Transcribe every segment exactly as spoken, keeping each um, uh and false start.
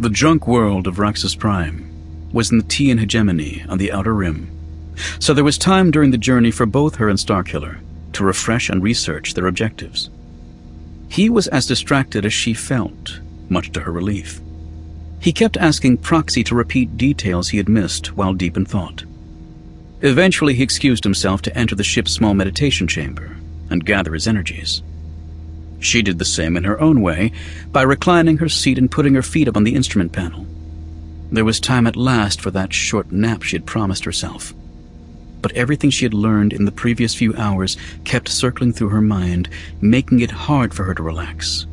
The junk world of Raxus Prime was in the Tian hegemony on the Outer Rim, so there was time during the journey for both her and Starkiller to refresh and research their objectives. He was as distracted as she felt, much to her relief. He kept asking Proxy to repeat details he had missed while deep in thought. Eventually, he excused himself to enter the ship's small meditation chamber and gather his energies. She did the same in her own way, by reclining her seat and putting her feet up on the instrument panel. There was time at last for that short nap she had promised herself. But everything she had learned in the previous few hours kept circling through her mind, making it hard for her to relax.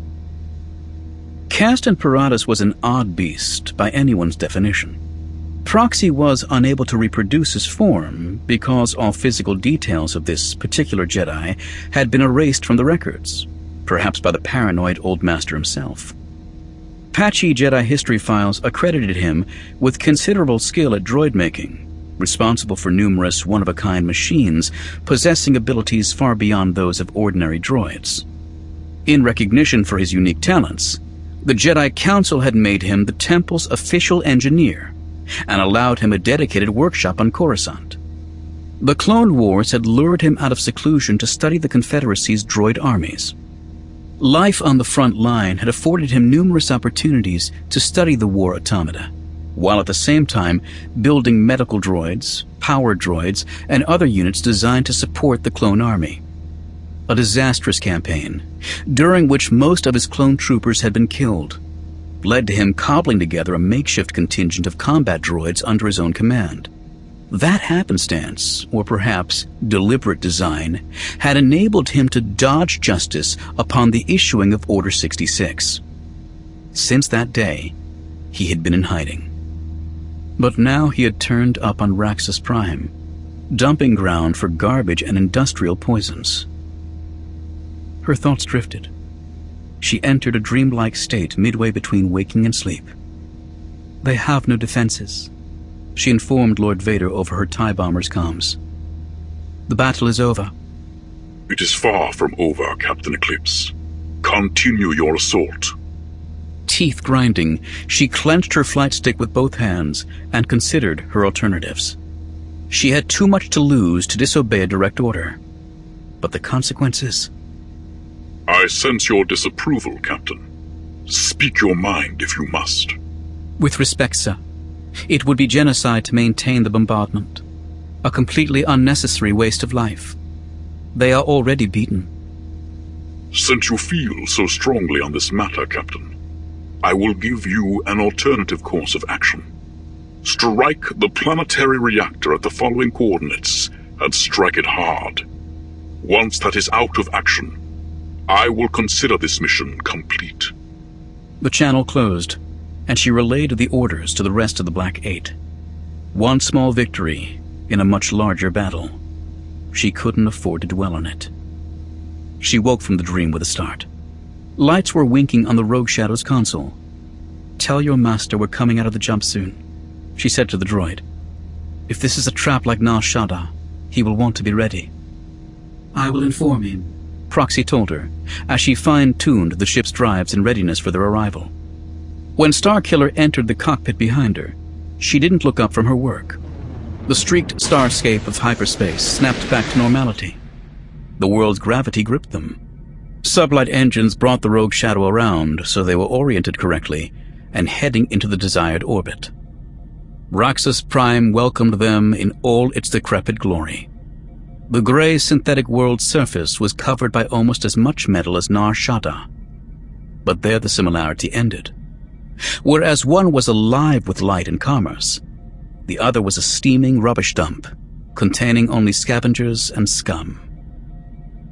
Castan Paratus was an odd beast by anyone's definition. Proxy was unable to reproduce his form because all physical details of this particular Jedi had been erased from the records, perhaps by the paranoid Old Master himself. Patchy Jedi history files accredited him with considerable skill at droid making, responsible for numerous one-of-a-kind machines possessing abilities far beyond those of ordinary droids. In recognition for his unique talents, the Jedi Council had made him the Temple's official engineer and allowed him a dedicated workshop on Coruscant. The Clone Wars had lured him out of seclusion to study the Confederacy's droid armies. Life on the front line had afforded him numerous opportunities to study the war automata, while at the same time building medical droids, power droids, and other units designed to support the clone army. A disastrous campaign, during which most of his clone troopers had been killed, led to him cobbling together a makeshift contingent of combat droids under his own command. That happenstance, or perhaps deliberate design, had enabled him to dodge justice upon the issuing of Order sixty-six. Since that day, he had been in hiding. But now he had turned up on Raxus Prime, dumping ground for garbage and industrial poisons. Her thoughts drifted. She entered a dreamlike state midway between waking and sleep. They have no defenses, she informed Lord Vader over her TIE bomber's comms. The battle is over. It is far from over, Captain Eclipse. Continue your assault. Teeth grinding, she clenched her flight stick with both hands and considered her alternatives. She had too much to lose to disobey a direct order. But the consequences? I sense your disapproval, Captain. Speak your mind if you must. With respect, sir. It would be genocide to maintain the bombardment. A completely unnecessary waste of life. They are already beaten. Since you feel so strongly on this matter, Captain, I will give you an alternative course of action. Strike the planetary reactor at the following coordinates and strike it hard. Once that is out of action, I will consider this mission complete. The channel closed, and she relayed the orders to the rest of the Black Eight. One small victory in a much larger battle. She couldn't afford to dwell on it. She woke from the dream with a start. Lights were winking on the Rogue Shadow's console. "Tell your master we're coming out of the jump soon," she said to the droid. "If this is a trap like Nar Shaddaa, he will want to be ready." "I will inform him," Proxy told her, as she fine-tuned the ship's drives in readiness for their arrival. When Starkiller entered the cockpit behind her, she didn't look up from her work. The streaked starscape of hyperspace snapped back to normality. The world's gravity gripped them. Sublight engines brought the Rogue Shadow around so they were oriented correctly and heading into the desired orbit. Raxus Prime welcomed them in all its decrepit glory. The gray synthetic world's surface was covered by almost as much metal as Nar Shaddaa. But there the similarity ended. Whereas one was alive with light and commerce, the other was a steaming rubbish dump, containing only scavengers and scum.